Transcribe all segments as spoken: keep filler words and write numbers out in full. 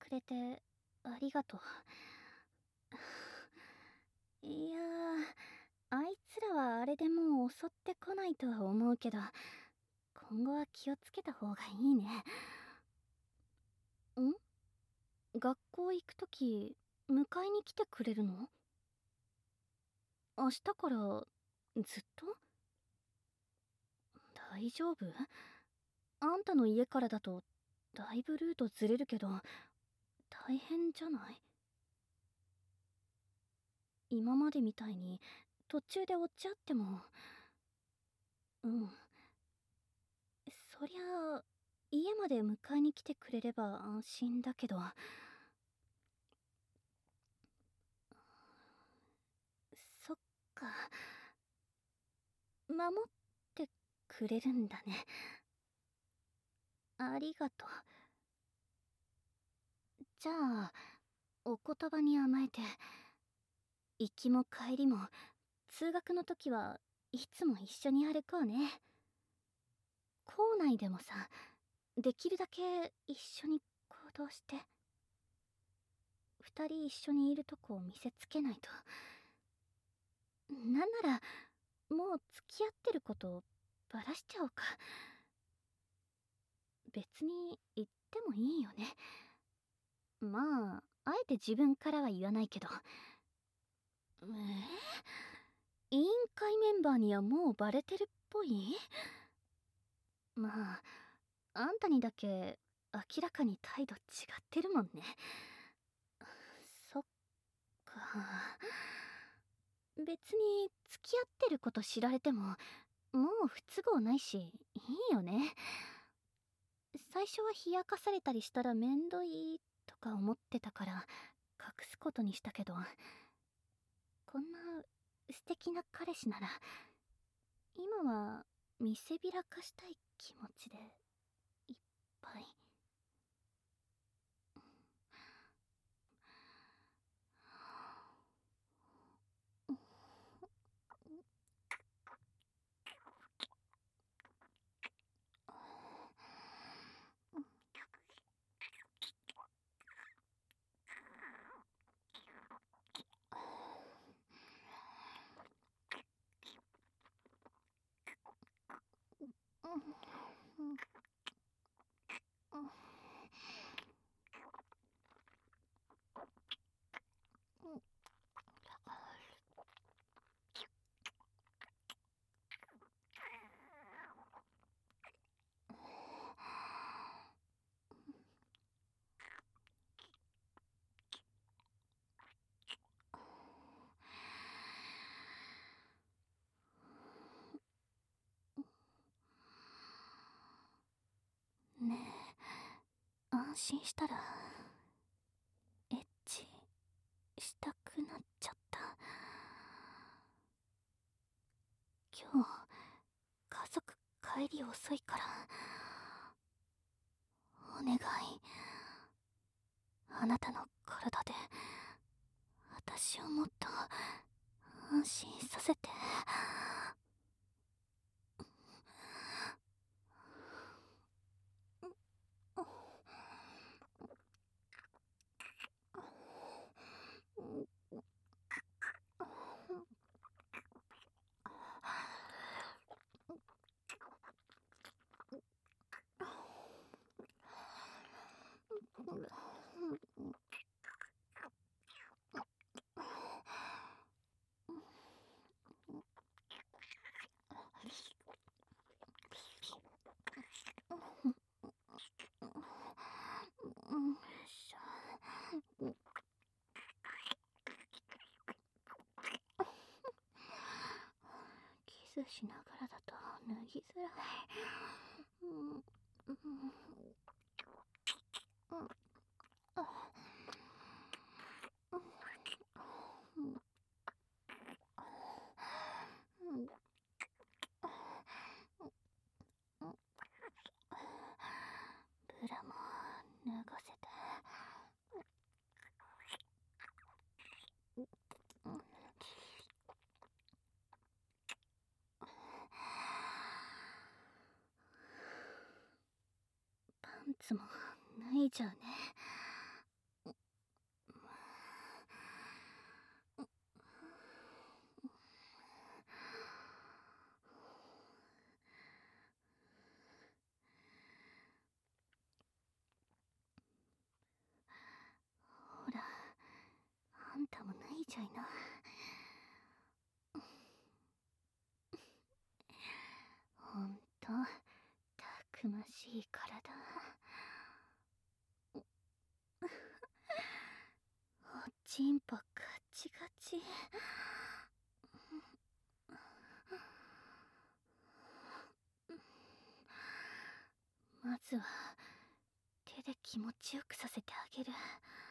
くれてありがとう。いやー、あいつらはあれでもう襲ってこないとは思うけど、今後は気をつけた方がいいね。ん？学校行くとき、迎えに来てくれるの？明日からずっと？大丈夫？あんたの家からだとだいぶルートずれるけど、大変じゃない？今までみたいに途中で落ち合っても。うん、そりゃあ家まで迎えに来てくれれば安心だけど。そっか、守ってくれるんだね。ありがとう。じゃあお言葉に甘えて、行きも帰りも通学の時はいつも一緒に歩こうね。校内でもさ、できるだけ一緒に行動して。二人一緒にいるとこを見せつけないと。なんならもう付き合ってることをバラしちゃおうか。別に言ってもいいよね。まああえて自分からは言わないけど。えー、委員会メンバーにはもうバレてるっぽい？まああんたにだけ明らかに態度違ってるもんね。そっか。別に付き合ってること知られてももう不都合ないしいいよね。最初は冷やかされたりしたらめんどいとか思ってたから隠すことにしたけど、こんな素敵な彼氏なら今は見せびらかしたい気持ちでいっぱい。ねえ、安心したらエッチしたくなっちゃった。今日家族帰り遅いからお願い、あなたの体で私をもっと安心させて。キスしながらだと脱ぎづらい。うんうんうんブラも脱がせて。パンツも脱いじゃうね。 たもないじゃいな。ほんとたくましい体。おちんぽガチガチ。まずは手で気持ちよくさせてあげる。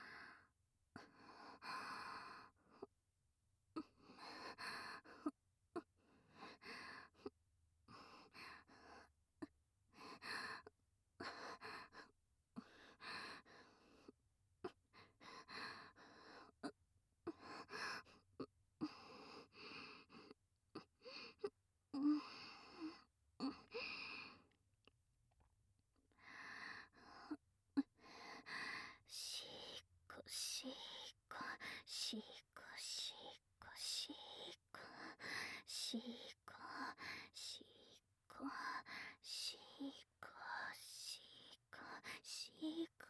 しーこしーこしーこしーこしーこしーこしーこしーこしーこしーこ。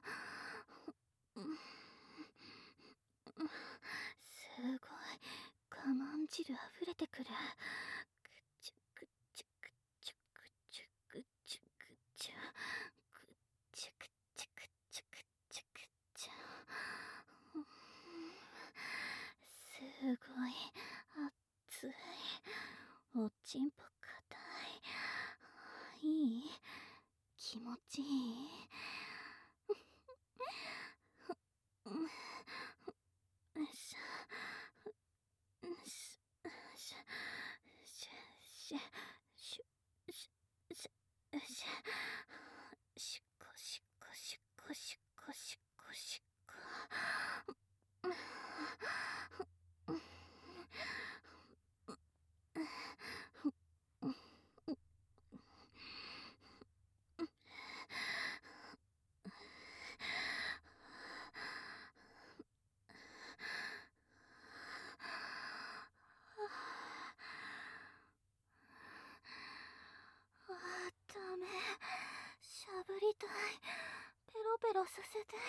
すごい我慢汁あふれてくる。ぐちゅぐちゅぐちゅぐちゅぐちゅぐちゅぐちゅぐちゅぐちゅぐちゅぐちゅ。すごい熱い。おちんぽ硬い。いい？気持ちいい？よいしょよいしょよいしょしゅしゅしゅしゅしゅしゅしっこしっこしっこしっこしっこしっこ。あーダメ。しゃぶりたい。ペロペロさせて。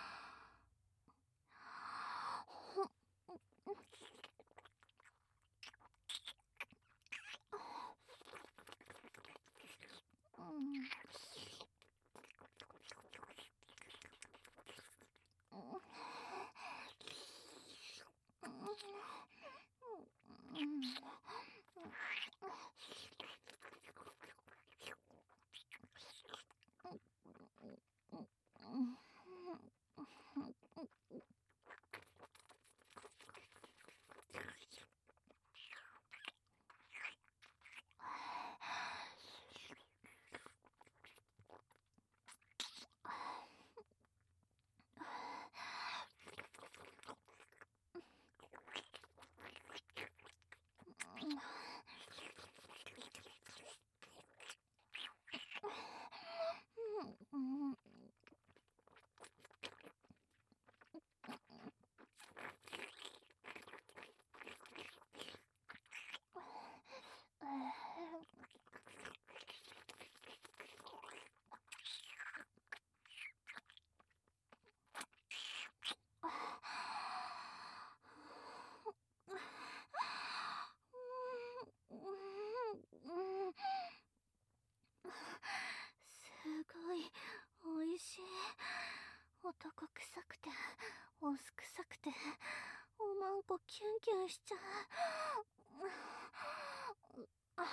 すごいおいしい。男臭くてオス臭くておまんこキュンキュンしちゃう。あ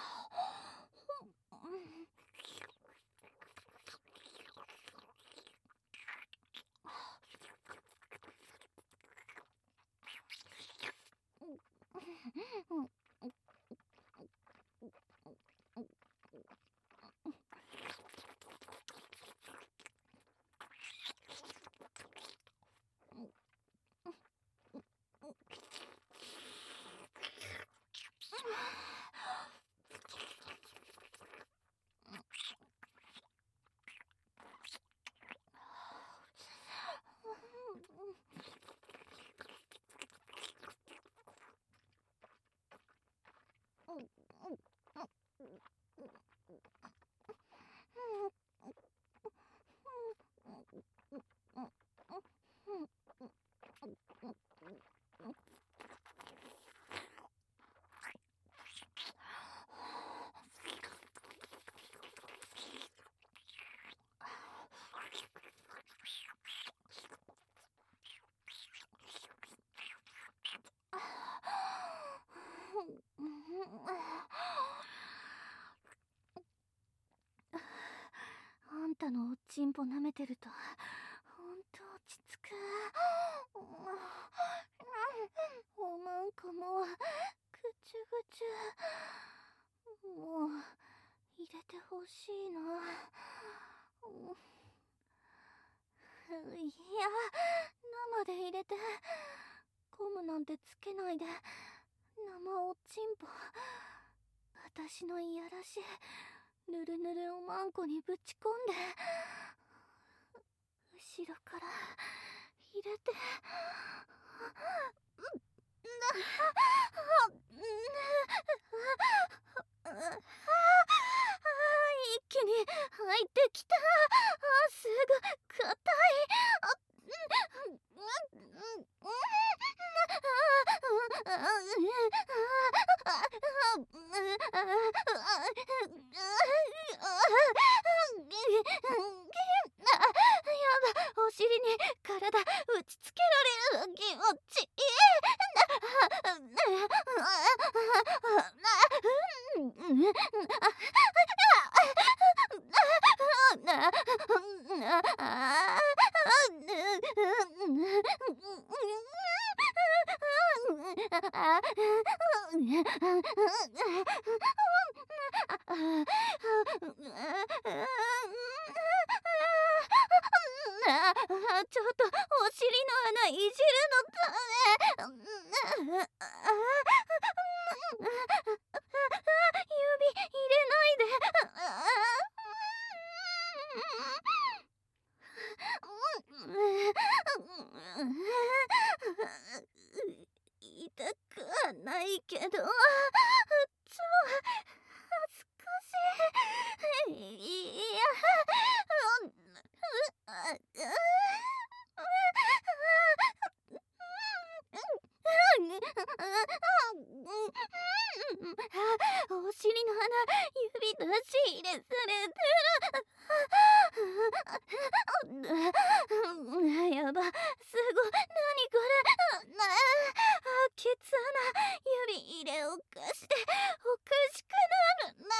たのおちんぽ舐めてるとほんと落ち着く。おまんこもぐちゅぐちゅ。もう入れてほしいな。いや、生で入れて。ゴムなんてつけないで生おちんぽ私のいやらしいぬるぬるおまんこにぶち込んで、後ろから入れて、一気に入ってきた。すぐ硬い。お尻に体打ちつけられる気持ちいい。ちょっとお尻の穴いじるのダメ。指入れないで。痛くはないけど超恥ずかしい。いやお尻の穴指出し入れされてる。やば、すごい。何これ。ケツ穴指入れをかしておかしくなるな。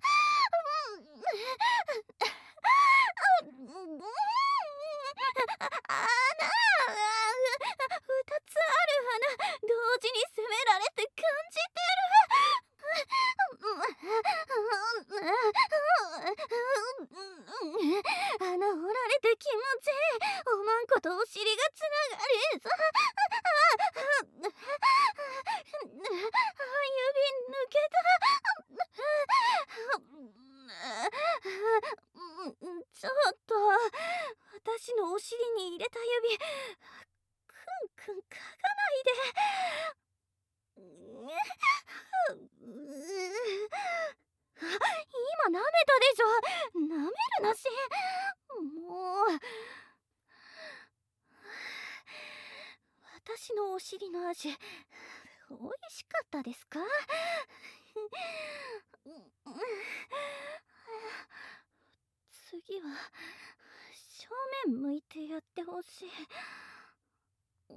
二つある穴同時に攻められて感じてる。穴掘られて気持ちいい。おまんことお尻がつながりそう。指抜けた。ちょっと私のお尻に入れた指くんくん嗅がないで。今舐めたでしょ。舐めるなし。もう私のお尻の味美味しかったですか？次は正面向いてやってほしい。うん、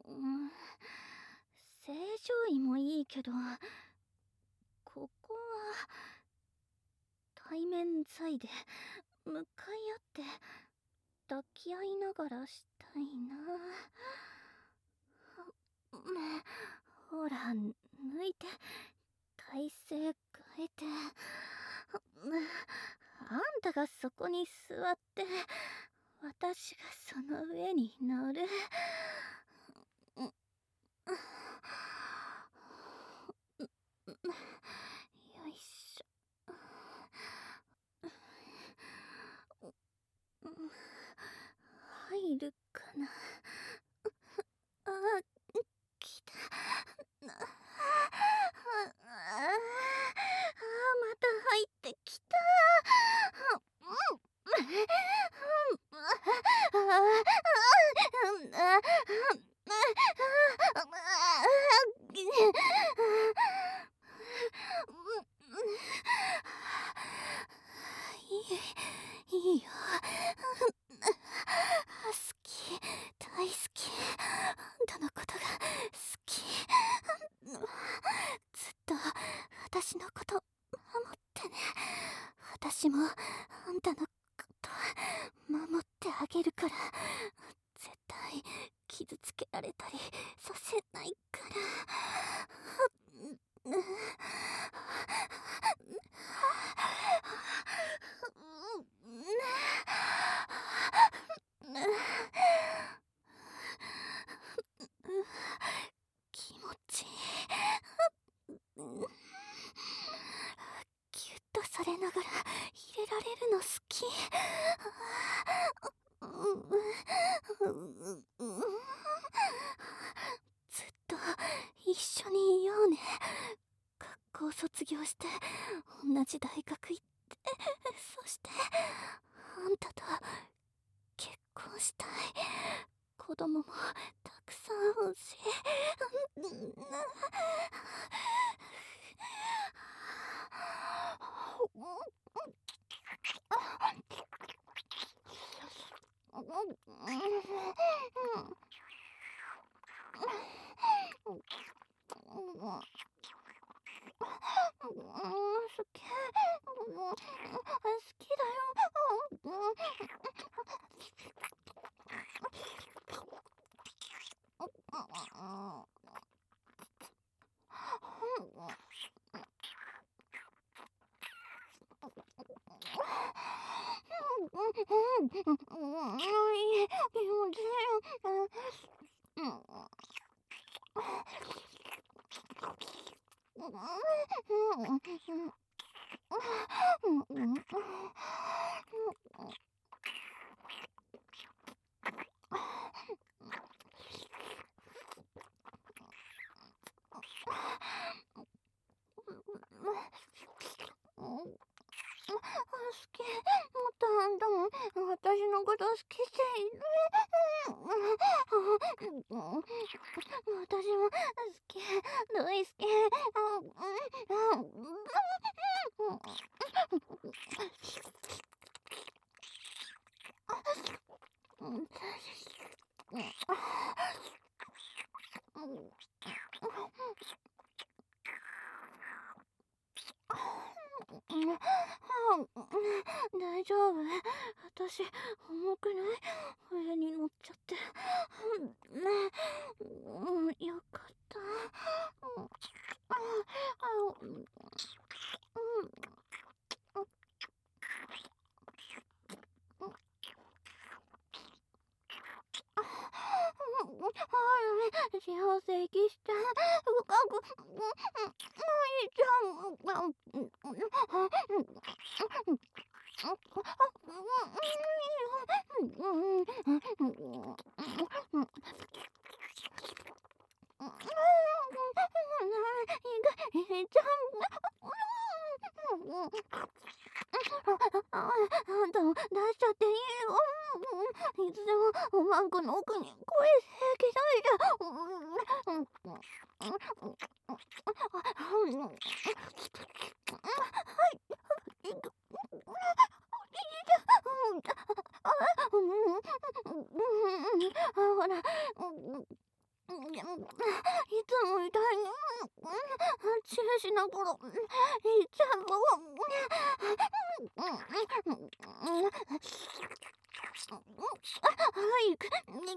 正常位もいいけど、ここは対面在で向かい合って抱き合いながらしたいな。ほら、抜いて体勢変えて。あんたがそこに座って私がその上に乗る。よいしょ。入るかな。あ、来た。ああ、また入ってきた。いい、いいよ。好き、大好き。あんたのことが好き。ずっと私のこと守ってね。私もあんたのこと守ってあげるから。絶対傷つけられたりさせないから。気持ちいい。ギュッとされながら入れられるの好き。ずっと一緒にいようね。学校卒業して同じ大学行って、そしてあんたと結婚したい。子供もたくさん欲しい。好き。好きだよ。いい気持ちいい。好き。もっとあんたも私のこと好きって言う。私も好き。大好き。大丈夫？私重くない？上に乗っちゃって。うん、よかった。幸せきした。深く泣いちゃう。いちゃあんたも出しちゃっていいよ。いつでもおまんこの奥に声平気だよ。ほら、いつもみたいにチューしながらいっちゃはいく。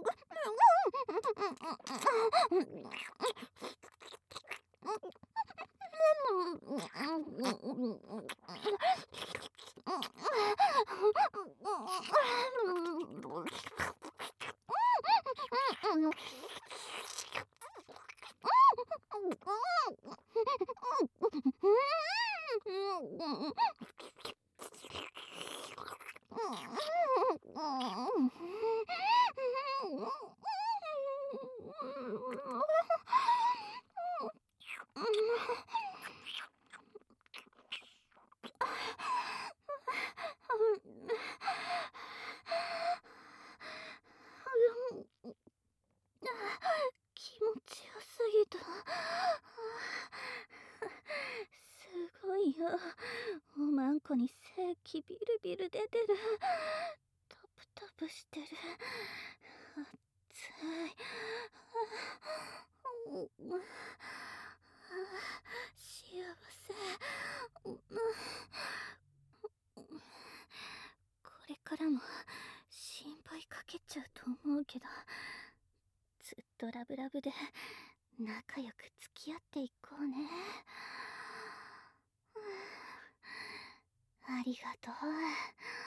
気持ちよすぎた。すごいよ。おまんこに正気ビルビル出てる。タプタプしてる。熱い。幸せ。これからからも心配かけちゃうと思うけど、ずっとラブラブで仲良く付き合っていこうね。ありがとう。